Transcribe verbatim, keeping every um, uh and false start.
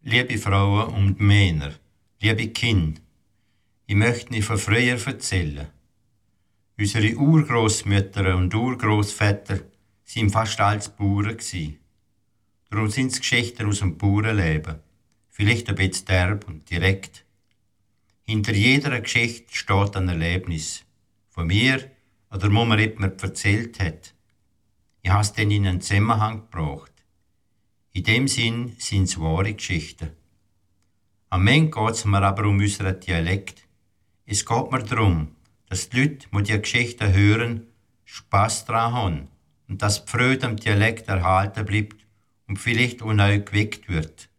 Liebe Frauen und Männer, liebe Kinder, ich möchte Ihnen von früher erzählen. Unsere Urgroßmütter und Urgroßväter waren fast alles Bauern gsi. Darum sind es Geschichten aus dem Bauernleben, vielleicht ein bisschen derb und direkt. Hinter jeder Geschichte steht ein Erlebnis, von mir oder wo mir jemand erzählt hat. Ich habe es dann in einen Zusammenhang gebracht. In dem Sinn sind es wahre Geschichten. Am Ende geht es mir aber um unseren Dialekt. Es geht mir darum, dass die Leute, die diese Geschichten hören, Spass daran haben und dass die Freude am Dialekt erhalten bleibt und vielleicht auch neu geweckt wird.